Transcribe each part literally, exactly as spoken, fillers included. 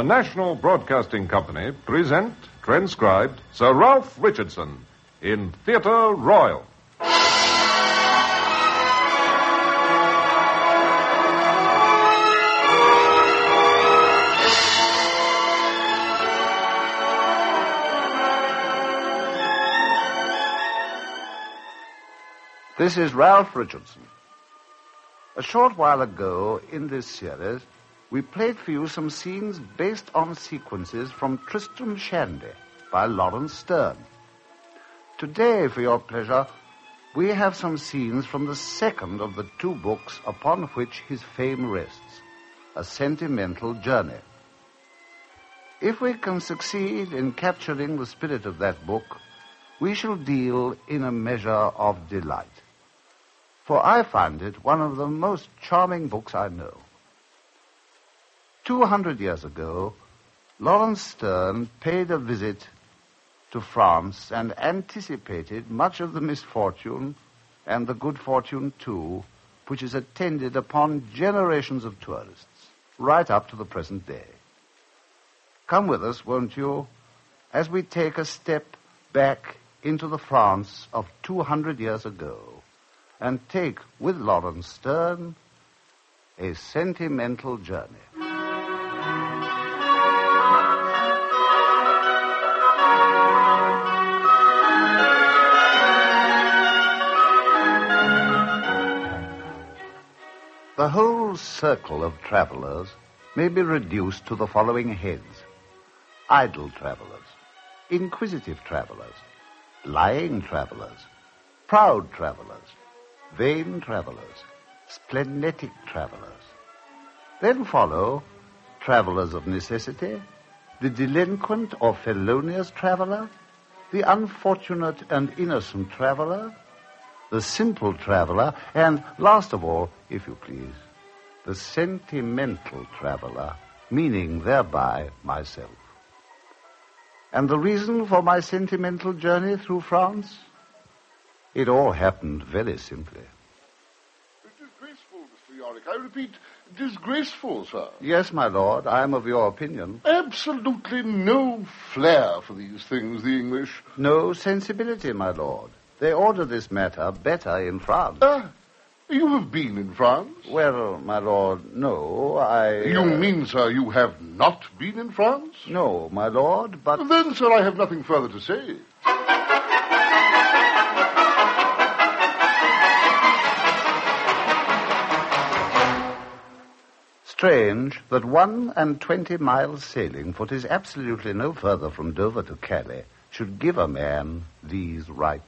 National Broadcasting Company present, transcribed, Sir Ralph Richardson in Theatre Royal. This is Ralph Richardson. A short while ago in this series, we played for you some scenes based on sequences from Tristram Shandy by Laurence Sterne. Today, for your pleasure, we have some scenes from the second of the two books upon which his fame rests, A Sentimental Journey. If we can succeed in capturing the spirit of that book, we shall deal in a measure of delight. For I find it one of the most charming books I know. Two hundred years ago, Laurence Sterne paid a visit to France and anticipated much of the misfortune and the good fortune, too, which is attended upon generations of tourists, right up to the present day. Come with us, won't you, as we take a step back into the France of two hundred years ago, and take, with Laurence Sterne, A Sentimental Journey. The whole circle of travelers may be reduced to the following heads: idle travelers, inquisitive travelers, lying travelers, proud travelers, vain travelers, splenetic travelers. Then follow travelers of necessity, the delinquent or felonious traveler, the unfortunate and innocent traveler, the simple traveler, and, last of all, if you please, the sentimental traveler, meaning thereby myself. And the reason for my sentimental journey through France? It all happened very simply. Disgraceful, Mister Yorick. I repeat, disgraceful, sir. Yes, my lord, I am of your opinion. Absolutely no flair for these things, the English. No sensibility, my lord. They order this matter better in France. Ah, you have been in France? Well, my lord, no, I... You uh... mean, sir, you have not been in France? No, my lord, but... Then, sir, I have nothing further to say. Strange that one and twenty miles sailing, for 'tis absolutely no further from Dover to Calais, should give a man these rights.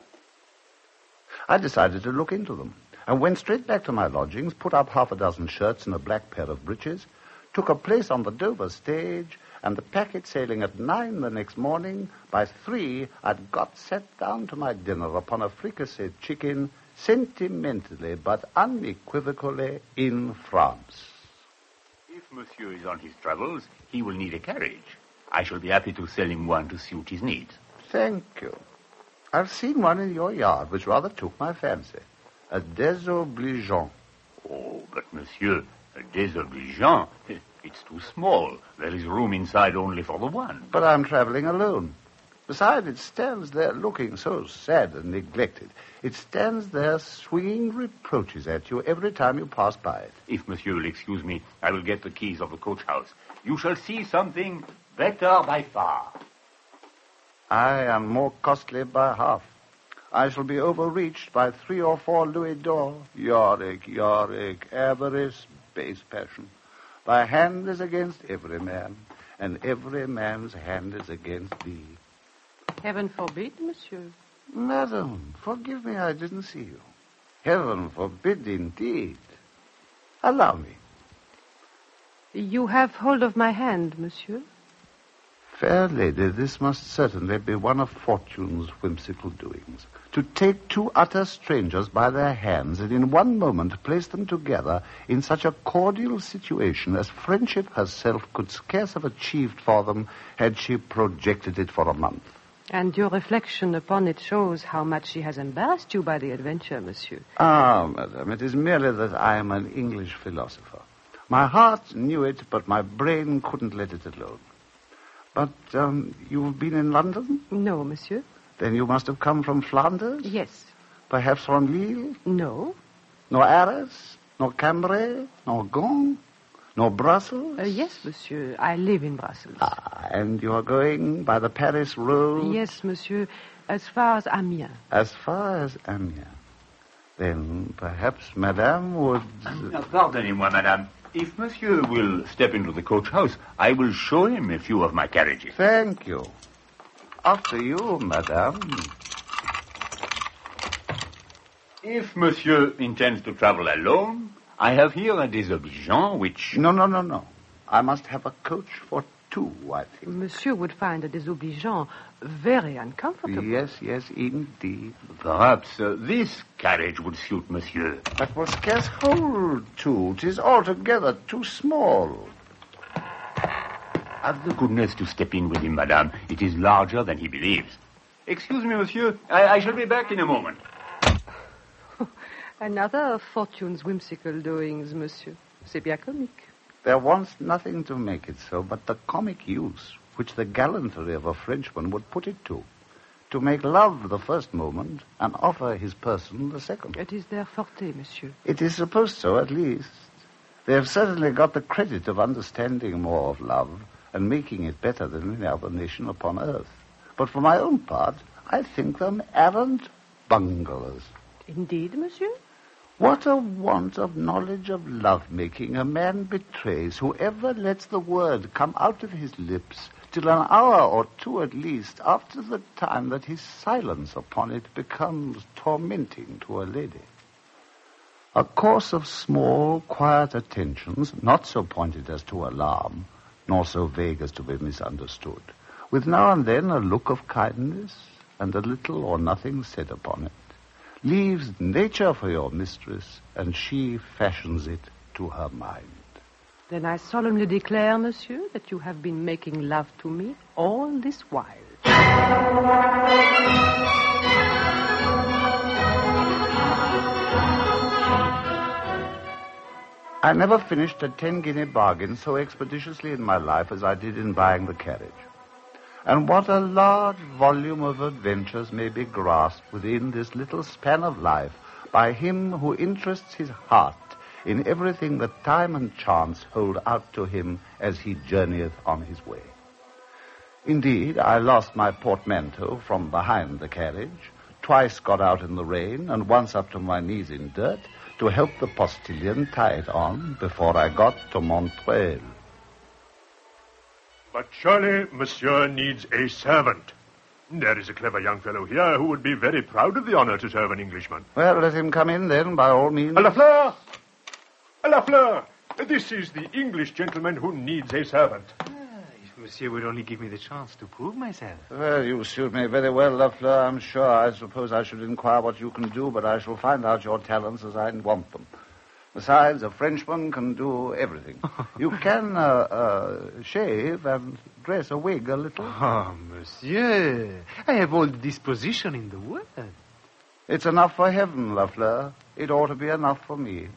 I decided to look into them, and went straight back to my lodgings, put up half a dozen shirts and a black pair of breeches, took a place on the Dover stage, and the packet sailing at nine the next morning, by three I'd got sat down to my dinner upon a fricasseed chicken, sentimentally but unequivocally in France. If Monsieur is on his travels, he will need a carriage. I shall be happy to sell him one to suit his needs. Thank you. I've seen one in your yard which rather took my fancy. A désobligeant. Oh, but Monsieur, a désobligeant, it's too small. There is room inside only for the one. But I'm traveling alone. Besides, it stands there looking so sad and neglected. It stands there swinging reproaches at you every time you pass by it. If Monsieur will excuse me, I will get the keys of the coach house. You shall see something better by far. I am more costly by half. I shall be overreached by three or four louis d'or. Yorick, Yorick, avarice, base passion. Thy hand is against every man, and every man's hand is against thee. Heaven forbid, monsieur. Madam, forgive me, I didn't see you. Heaven forbid, indeed. Allow me. You have hold of my hand, monsieur. Fair lady, this must certainly be one of fortune's whimsical doings. To take two utter strangers by their hands and in one moment place them together in such a cordial situation as friendship herself could scarce have achieved for them had she projected it for a month. And your reflection upon it shows how much she has embarrassed you by the adventure, monsieur. Ah, madam, it is merely that I am an English philosopher. My heart knew it, but my brain couldn't let it alone. But um, you've been in London? No, monsieur. Then you must have come from Flanders? Yes. Perhaps from Lille? No. Nor Arras? Nor Cambrai? Nor Gand? Nor Brussels? Uh, yes, monsieur. I live in Brussels. Ah, and you are going by the Paris road? Yes, monsieur. As far as Amiens. As far as Amiens. Then perhaps Madame would... Uh, pardonnez-moi, madame. If monsieur will step into the coach house, I will show him a few of my carriages. Thank you. After you, Madame. If monsieur intends to travel alone, I have here a désobligeant which... No, no, no, no. I must have a coach for two, I think. Monsieur would find a désobligeant very uncomfortable. Yes, yes, indeed. Perhaps uh, this carriage would suit monsieur. That will scarce hold two. 'Tis altogether too small. Have the goodness to step in with him, madame. It is larger than he believes. Excuse me, monsieur. I, I shall be back in a moment. Another of Fortune's whimsical doings, monsieur. C'est bien comique. There wants nothing to make it so but the comic use which the gallantry of a Frenchman would put it to. To make love the first moment and offer his person the second. It is their forte, monsieur. It is supposed so, at least. They have certainly got the credit of understanding more of love and making it better than any other nation upon earth. But for my own part, I think them arrant bunglers. Indeed, monsieur? What a want of knowledge of love-making a man betrays, whoever lets the word come out of his lips till an hour or two at least after the time that his silence upon it becomes tormenting to a lady. A course of small, quiet attentions, not so pointed as to alarm, nor so vague as to be misunderstood, with now and then a look of kindness and a little or nothing said upon it, leaves nature for your mistress, and she fashions it to her mind. Then I solemnly declare, monsieur, that you have been making love to me all this while. I never finished a ten-guinea bargain so expeditiously in my life as I did in buying the carriage. And what a large volume of adventures may be grasped within this little span of life by him who interests his heart in everything that time and chance hold out to him as he journeyeth on his way. Indeed, I lost my portmanteau from behind the carriage, twice got out in the rain, and once up to my knees in dirt, to help the postilion tie it on before I got to Montreuil. But surely monsieur needs a servant. There is a clever young fellow here who would be very proud of the honor to serve an Englishman. Well, let him come in, then, by all means. A Lafleur! A Lafleur! This is the English gentleman who needs a servant. Ah, if monsieur would only give me the chance to prove myself. Well, you suit me very well, Lafleur, I'm sure. I suppose I should inquire what you can do, but I shall find out your talents as I want them. Besides, a Frenchman can do everything. You can uh, uh, shave and dress a wig a little. Oh, monsieur, I have all the disposition in the world. It's enough for heaven, Lafleur. It ought to be enough for me.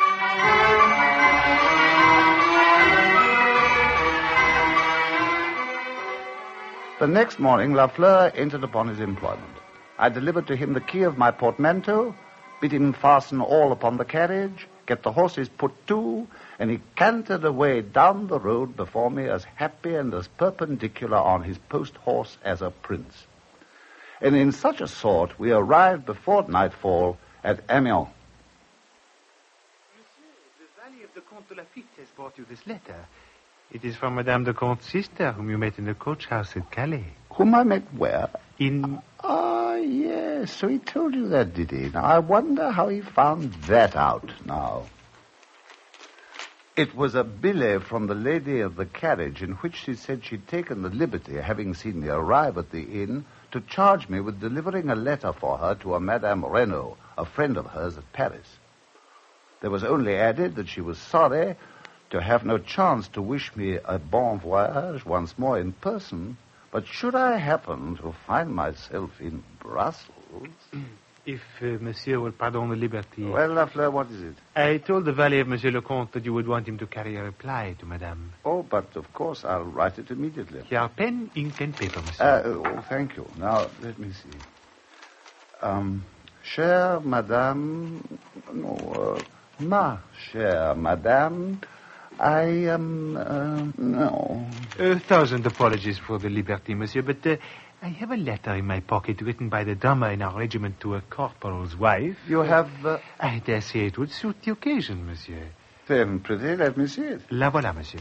The next morning, Lafleur entered upon his employment. I delivered to him the key of my portmanteau, bid him fasten all upon the carriage, get the horses put to, and he cantered away down the road before me as happy and as perpendicular on his post-horse as a prince. And in such a sort we arrived before nightfall at Amiens. Monsieur, the valet of the Comte de Lafitte has brought you this letter. It is from Madame de Comte's sister, whom you met in the coach house at Calais. Whom I met where? In... Ah, yes. So he told you that, did he? Now, I wonder how he found that out now. It was a billet from the lady of the carriage in which she said she'd taken the liberty, having seen me arrive at the inn, to charge me with delivering a letter for her to a Madame Renaud, a friend of hers at Paris. There was only added that she was sorry to have no chance to wish me a bon voyage once more in person, but should I happen to find myself in Brussels... If uh, Monsieur will pardon the liberty. Well, Lafleur, what is it? I told the valet of Monsieur le Comte that you would want him to carry a reply to Madame. Oh, but of course I'll write it immediately. Here, pen, ink, and paper, Monsieur. Uh, oh, thank you. Now, let me see. Um, chère Madame... No, uh, ma chère Madame... I am, uh, no. A thousand apologies for the liberty, Monsieur, but uh, I have a letter in my pocket written by the drummer in our regiment to a corporal's wife. You have... Uh... I dare say it would suit the occasion, Monsieur. Then, pretty, let me see it. La voilà, Monsieur.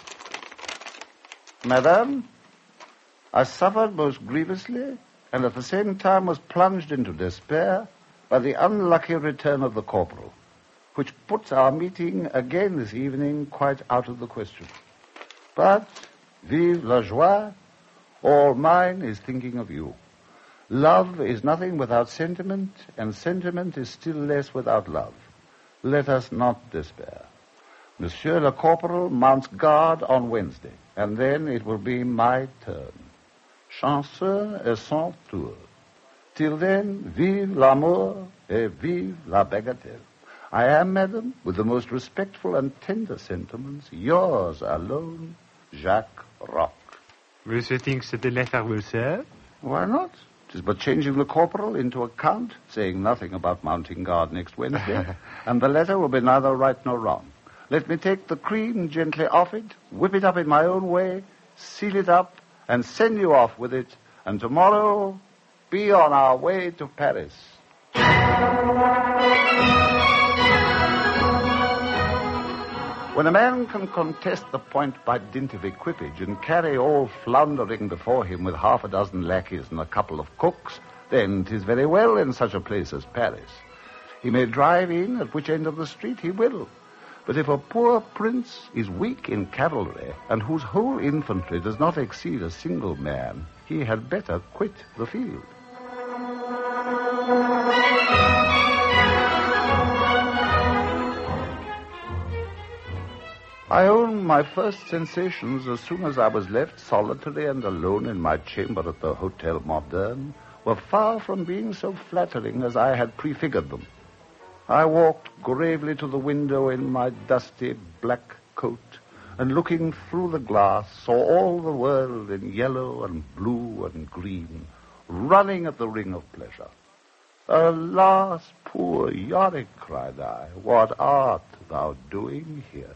Madame, I suffered most grievously, and at the same time was plunged into despair by the unlucky return of the corporal, which puts our meeting again this evening quite out of the question. But, vive la joie, all mine is thinking of you. Love is nothing without sentiment, and sentiment is still less without love. Let us not despair. Monsieur le Corporal mounts guard on Wednesday, and then it will be my turn. Chanceux et son tour. Till then, vive l'amour et vive la bagatelle. I am, madam, with the most respectful and tender sentiments, yours alone, Jacques Roch. Monsieur thinks that the letter will serve? Why not? It is but changing the corporal into a count, saying nothing about mounting guard next Wednesday, and the letter will be neither right nor wrong. Let me take the cream gently off it, whip it up in my own way, seal it up, and send you off with it, and tomorrow be on our way to Paris. When a man can contest the point by dint of equipage and carry all floundering before him with half a dozen lackeys and a couple of cooks, then 'tis very well in such a place as Paris. He may drive in at which end of the street he will. But if a poor prince is weak in cavalry, and whose whole infantry does not exceed a single man, he had better quit the field. I own my first sensations as soon as I was left solitary and alone in my chamber at the Hotel Moderne were far from being so flattering as I had prefigured them. I walked gravely to the window in my dusty black coat, and looking through the glass saw all the world in yellow and blue and green, running at the ring of pleasure. Alas, poor Yorick, cried I, what art thou doing here?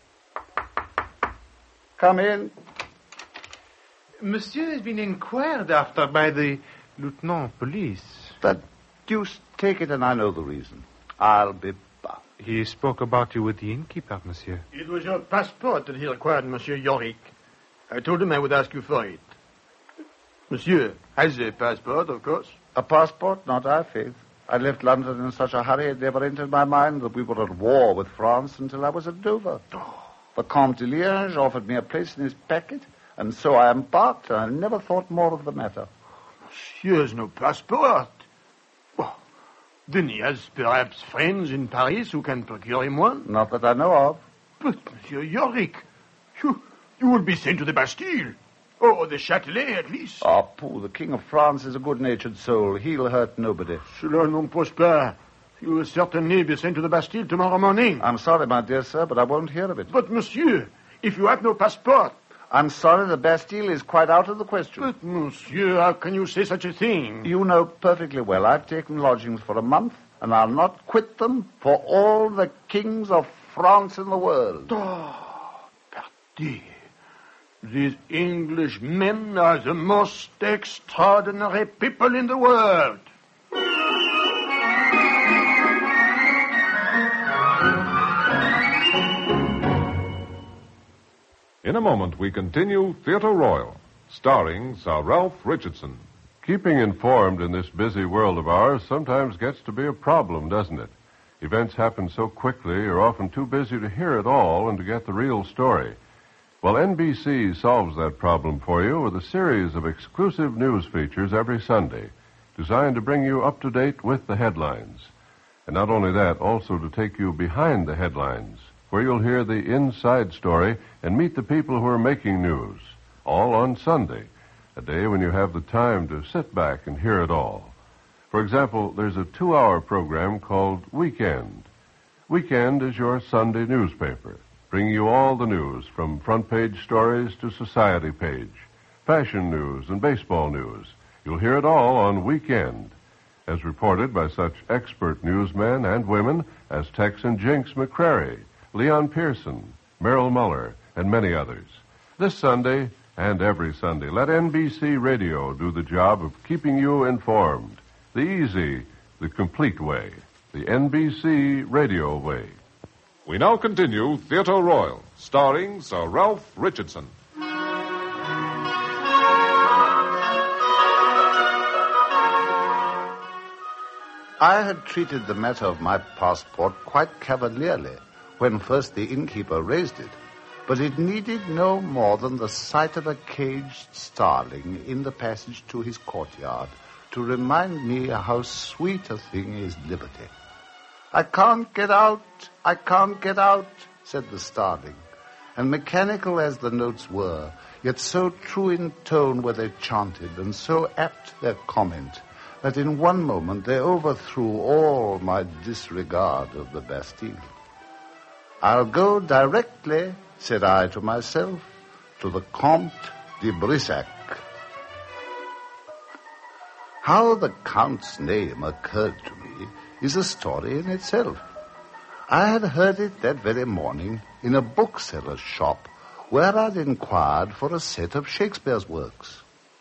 Come in. Monsieur has been inquired after by the lieutenant of police. The deuce take it, and I know the reason. I'll be bound. He spoke about you with the innkeeper, monsieur. It was your passport that he required, Monsieur Yorick. I told him I would ask you for it. Monsieur has a passport, of course. A passport? Not I, faith. I left London in such a hurry it never entered my mind that we were at war with France until I was at Dover. Oh. The Comte de Liege offered me a place in his packet, and so I embarked, and I never thought more of the matter. Monsieur has no passport. Well, then he has perhaps friends in Paris who can procure him one. Not that I know of. But, Monsieur Yorick, you, you will be sent to the Bastille. Or the Châtelet, at least. Ah, pooh, the King of France is a good-natured soul. He'll hurt nobody. Cela n'en pose pas. You will certainly be sent to the Bastille tomorrow morning. I'm sorry, my dear sir, but I won't hear of it. But, monsieur, if you have no passport... I'm sorry, the Bastille is quite out of the question. But, monsieur, how can you say such a thing? You know perfectly well I've taken lodgings for a month, and I'll not quit them for all the kings of France in the world. Oh, pardi. These English men are the most extraordinary people in the world. In a moment, we continue Theatre Royal, starring Sir Ralph Richardson. Keeping informed in this busy world of ours sometimes gets to be a problem, doesn't it? Events happen so quickly, you're often too busy to hear it all and to get the real story. Well, N B C solves that problem for you with a series of exclusive news features every Sunday, designed to bring you up to date with the headlines. And not only that, also to take you behind the headlines, where you'll hear the inside story and meet the people who are making news, all on Sunday, a day when you have the time to sit back and hear it all. For example, there's a two-hour program called Weekend. Weekend is your Sunday newspaper, bringing you all the news from front-page stories to society page, fashion news and baseball news. You'll hear it all on Weekend, as reported by such expert newsmen and women as Tex and Jinx McCrary, Leon Pearson, Merrill Muller, and many others. This Sunday and every Sunday, let N B C Radio do the job of keeping you informed. The easy, the complete way. The N B C Radio way. We now continue Theatre Royal, starring Sir Ralph Richardson. I had treated the matter of my passport quite cavalierly when first the innkeeper raised it, but it needed no more than the sight of a caged starling in the passage to his courtyard to remind me how sweet a thing is liberty. "I can't get out, I can't get out," said the starling, and mechanical as the notes were, yet so true in tone were they chanted, and so apt their comment, that in one moment they overthrew all my disregard of the Bastille. "I'll go directly," said I to myself, "to the Comte de Brissac." How the Count's name occurred to me is a story in itself. I had heard it that very morning in a bookseller's shop where I'd inquired for a set of Shakespeare's works.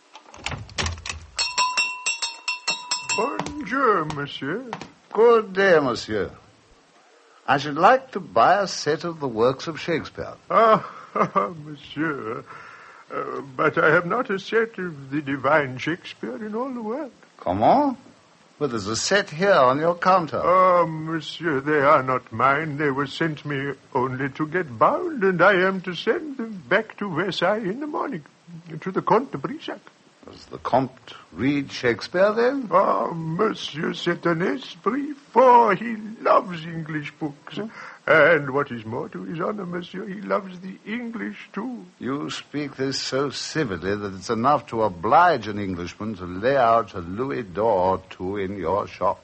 Bonjour, monsieur. Good day, monsieur. I should like to buy a set of the works of Shakespeare. Ah, monsieur. Uh, but I have not a set of the divine Shakespeare in all the world. Comment? Well, there's a set here on your counter. Oh, monsieur, they are not mine. They were sent me only to get bound, and I am to send them back to Versailles in the morning, to the Comte de Brissac. Does the Comte read Shakespeare, then? Ah, monsieur, c'est un esprit fort. He loves English books. Hmm? And what is more to his honor, monsieur, he loves the English, too. You speak this so civilly that it's enough to oblige an Englishman to lay out a louis d'or or two in your shop.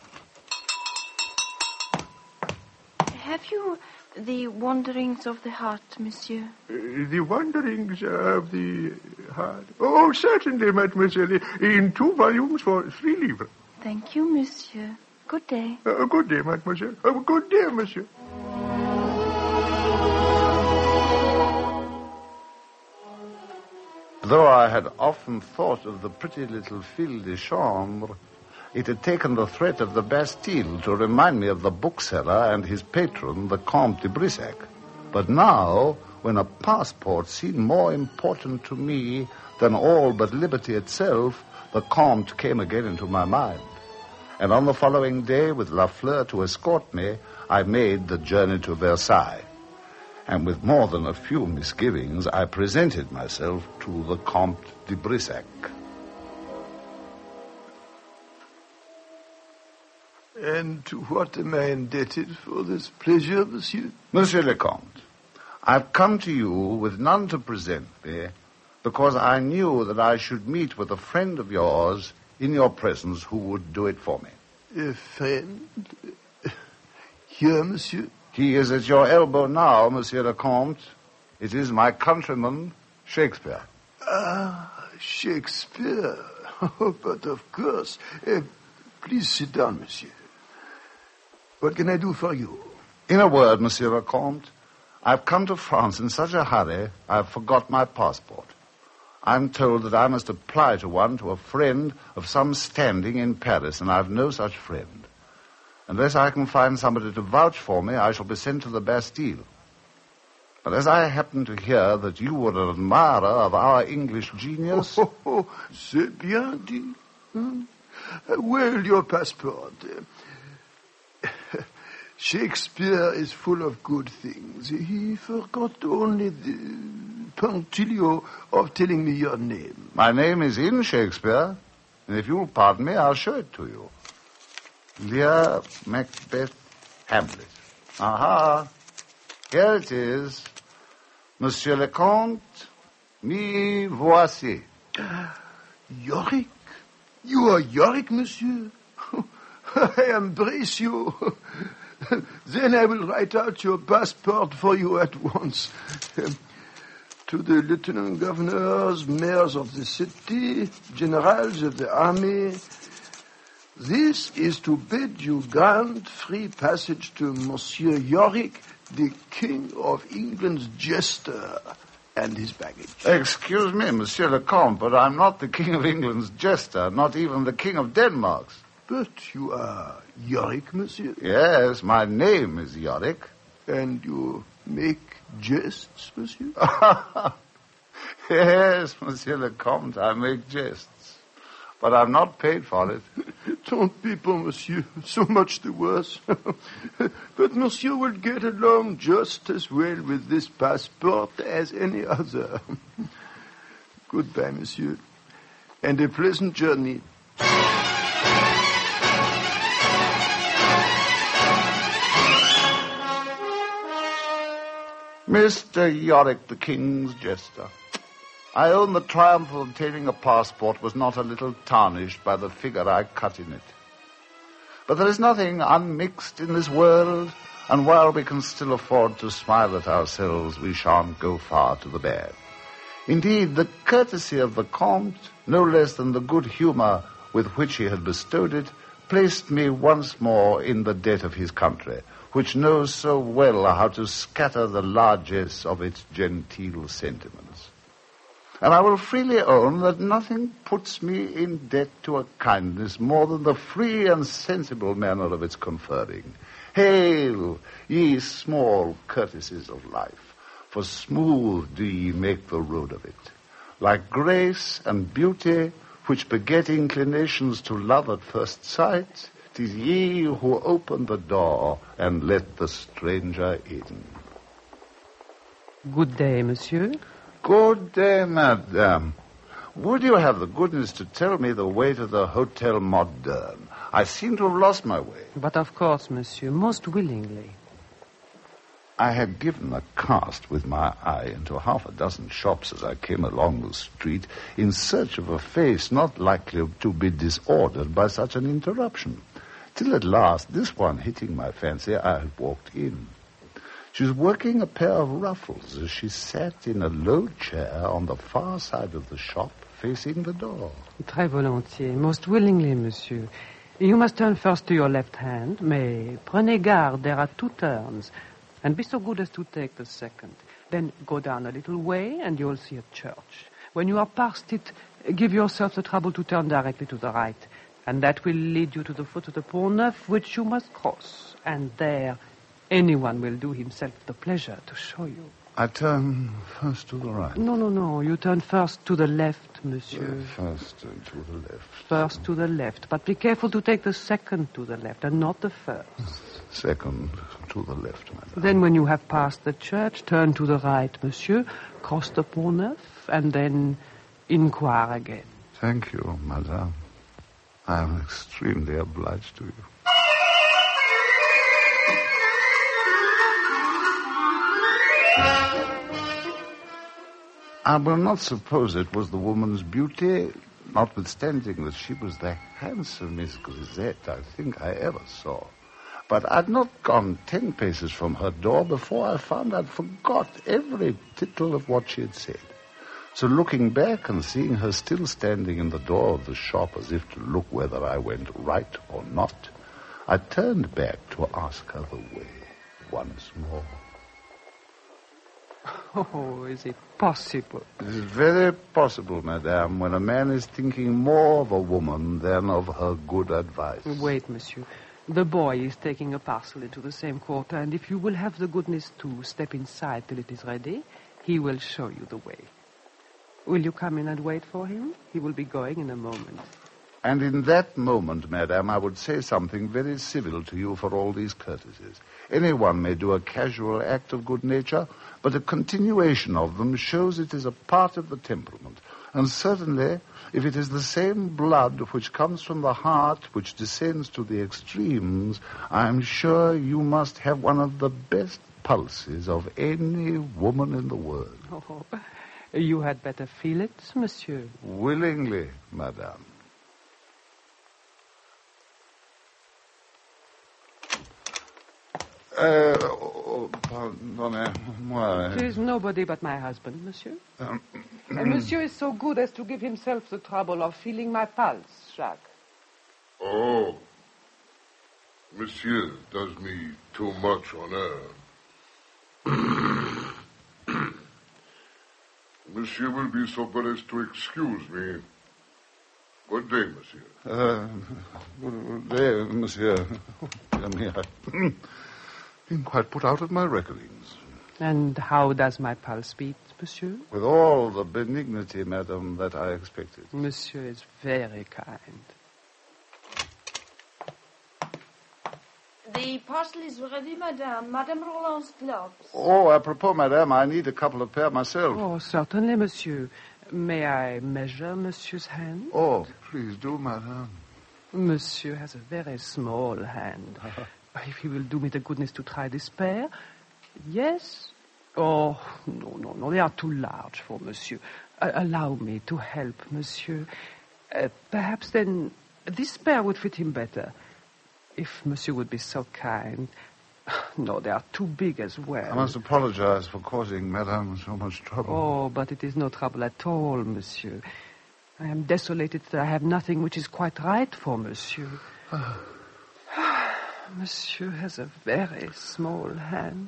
Have you the Wanderings of the Heart, monsieur? Uh, the Wanderings of the Heart? Oh, certainly, mademoiselle. In two volumes for three livres. Thank you, monsieur. Good day. Uh, good day, mademoiselle. Uh, good day, monsieur. Though I had often thought of the pretty little fille de chambre, it had taken the threat of the Bastille to remind me of the bookseller and his patron, the Comte de Brissac. But now, when a passport seemed more important to me than all but liberty itself, the Comte came again into my mind. And on the following day, with Lafleur to escort me, I made the journey to Versailles. And with more than a few misgivings, I presented myself to the Comte de Brissac. And to what am I indebted for this pleasure, monsieur? Monsieur le Comte, I've come to you with none to present me because I knew that I should meet with a friend of yours in your presence who would do it for me. A friend? Here, monsieur? He is at your elbow now, Monsieur le Comte. It is my countryman, Shakespeare. Ah, Shakespeare. Oh, but of course. Uh, please sit down, monsieur. What can I do for you? In a word, Monsieur le Comte, I've come to France in such a hurry, I've forgot my passport. I'm told that I must apply to one to a friend of some standing in Paris, and I've no such friend. Unless I can find somebody to vouch for me, I shall be sent to the Bastille. But as I happen to hear that you were an admirer of our English genius... Oh, oh, oh. C'est bien dit. Hmm? Well, your passport. Shakespeare is full of good things. He forgot only the punctilio of telling me your name. My name is in Shakespeare, and if you'll pardon me, I'll show it to you. Lear, Macbeth, Hamlet. Aha. Here it is. Monsieur le Comte, me voici. Yorick? You are Yorick, monsieur? I embrace you. Then I will write out your passport for you at once. To the lieutenant governors, mayors of the city, generals of the army. This is to bid you grant free passage to Monsieur Yorick, the King of England's jester, and his baggage. Excuse me, Monsieur le Comte, but I'm not the King of England's jester, not even the King of Denmark's. But you are Yorick, monsieur? Yes, my name is Yorick. And you make jests, monsieur? Yes, Monsieur le Comte, I make jests. But I'm not paid for it. Don't be poor, monsieur. So much the worse. But monsieur will get along just as well with this passport as any other. Goodbye, monsieur. And a pleasant journey. Mister Yorick, the King's jester. I own the triumph of obtaining a passport was not a little tarnished by the figure I cut in it. But there is nothing unmixed in this world, and while we can still afford to smile at ourselves, we shan't go far to the bad. Indeed, the courtesy of the Comte, no less than the good humor with which he had bestowed it, placed me once more in the debt of his country, which knows so well how to scatter the largesse of its genteel sentiments. And I will freely own that nothing puts me in debt to a kindness more than the free and sensible manner of its conferring. Hail, ye small courtesies of life, for smooth do ye make the road of it. Like grace and beauty, which beget inclinations to love at first sight, 'tis ye who open the door and let the stranger in. Good day, monsieur. Good day, madame. Would you have the goodness to tell me the way to the Hotel Moderne? I seem to have lost my way. But of course, monsieur, most willingly. I had given a cast with my eye into half a dozen shops as I came along the street in search of a face not likely to be disordered by such an interruption. Till at last, this one hitting my fancy, I had walked in. She was working a pair of ruffles as she sat in a low chair on the far side of the shop, facing the door. Très volontiers, most willingly, monsieur. You must turn first to your left hand, mais prenez garde, there are two turns, and be so good as to take the second. Then go down a little way, and you'll see a church. When you are past it, give yourself the trouble to turn directly to the right, and that will lead you to the foot of the Pont Neuf, which you must cross, and there anyone will do himself the pleasure to show you. I turn first to the right. No, no, no. You turn first to the left, monsieur. Uh, first uh, to the left. First to the left. But be careful to take the second to the left and not the first. Second to the left, madame. Then when you have passed the church, turn to the right, monsieur. Cross the Pont Neuf and then inquire again. Thank you, madame. I am extremely obliged to you. I will not suppose it was the woman's beauty, notwithstanding that she was the handsomest grisette I think I ever saw. But I'd not gone ten paces from her door before I found I'd forgot every tittle of what she had said. So looking back and seeing her still standing in the door of the shop as if to look whether I went right or not, I turned back to ask her the way once more. Oh, is it possible? It is very possible, madame, when a man is thinking more of a woman than of her good advice. Wait, monsieur. The boy is taking a parcel into the same quarter, and if you will have the goodness to step inside till it is ready, he will show you the way. Will you come in and wait for him? He will be going in a moment. And in that moment, madame, I would say something very civil to you for all these courtesies. Anyone may do a casual act of good nature, but a continuation of them shows it is a part of the temperament. And certainly, if it is the same blood which comes from the heart which descends to the extremes, I am sure you must have one of the best pulses of any woman in the world. Oh, you had better feel it, monsieur. Willingly, madame. Uh, oh, pardonnez-moi. It is nobody but my husband, monsieur. Um, And monsieur is so good as to give himself the trouble of feeling my pulse, Jacques. Oh. Monsieur does me too much honor. Monsieur will be so good as to excuse me. Good day, monsieur. Uh, good day, monsieur. Dear me, I've been quite put out of my reckonings. And how does my pulse beat, monsieur? With all the benignity, madam, that I expected. Monsieur is very kind. The parcel is ready, madame. Madame Roland's gloves. Oh, apropos, madam, I need a couple of pair myself. Oh, certainly, monsieur. May I measure monsieur's hand? Oh, please do, madam. Monsieur has a very small hand. If he will do me the goodness to try this pair. Yes? Oh, no, no, no. They are too large for monsieur. Uh, allow me to help, monsieur. Uh, perhaps then this pair would fit him better. If monsieur would be so kind. No, they are too big as well. I must apologize for causing madame so much trouble. Oh, but it is no trouble at all, monsieur. I am desolated that I have nothing which is quite right for monsieur. Monsieur has a very small hand.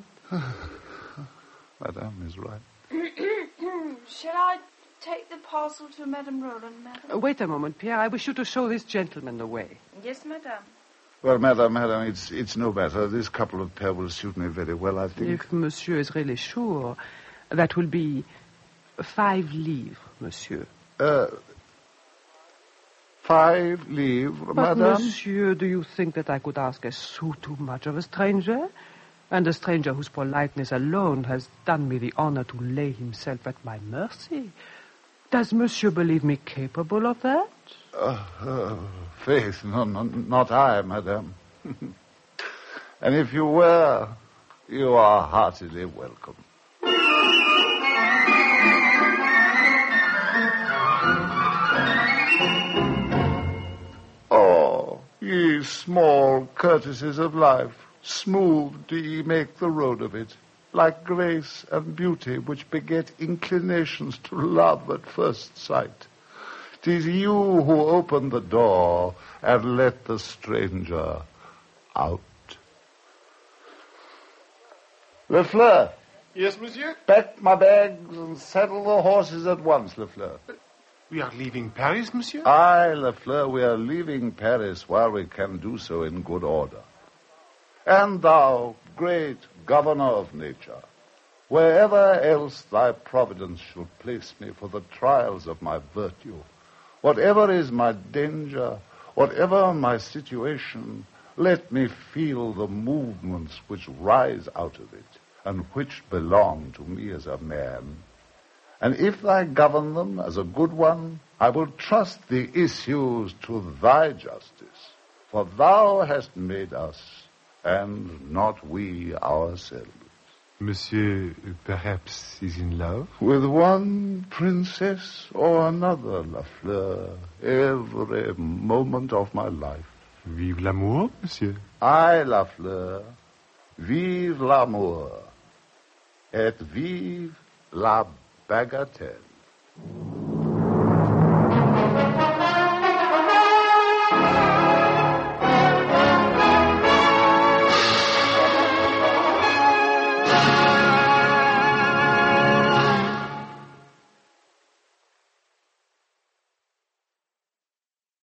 Madame is right. Shall I take the parcel to Madame Roland, madam? Uh, wait a moment, Pierre. I wish you to show this gentleman the way. Yes, madame. Well, madam, madam, it's it's no matter. This couple of pair will suit me very well, I think. If monsieur is really sure, that will be five livres, monsieur. Uh, five livres, But, madam? monsieur, do you think that I could ask a sou too much of a stranger? And a stranger whose politeness alone has done me the honor to lay himself at my mercy. Does monsieur believe me capable of that? Uh, uh, faith, no, no, not I, madam. And if you were, you are heartily welcome. Oh, ye small courtesies of life, smooth do ye make the road of it, like grace and beauty which beget inclinations to love at first sight. 'Tis you who open the door and let the stranger out. Lefleur. Yes, monsieur? Pack my bags and saddle the horses at once, Lefleur. We are leaving Paris, monsieur? Aye, Lefleur, we are leaving Paris while we can do so in good order. And thou, great governor of nature, wherever else thy providence should place me for the trials of my virtue, whatever is my danger, whatever my situation, let me feel the movements which rise out of it, and which belong to me as a man. And if thou govern them as a good one, I will trust the issues to thy justice, for thou hast made us, and not we ourselves. Monsieur, perhaps, is in love? With one princess or another, Lafleur, every moment of my life. Vive l'amour, monsieur. Aye, Lafleur, vive l'amour, et vive la bagatelle.